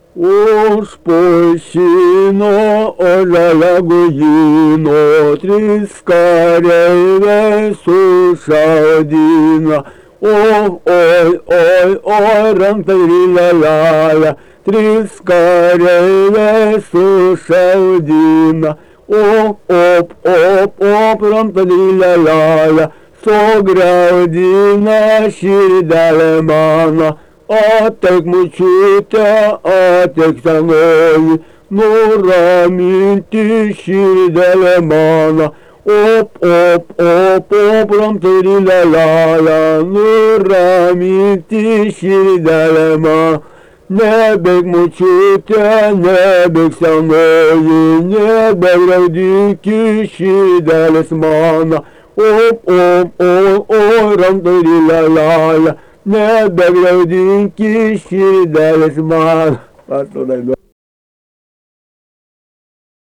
Užpušino ožalagujino, trys kareiviai sušaudina. Oi, rantarilelele, trys kareiviai sušaudina. Rantarilelele, sugriaudina širdelę mano. Ateik močiute, ateik senoji, nuraminti širdelę mano. Rantarilelele, nuraminti širdelę mano. Nebėk močiute, nebėk senoji, nebegriaudink širdelės mano. Rantarilelele, nebegriaudink širdelės mano.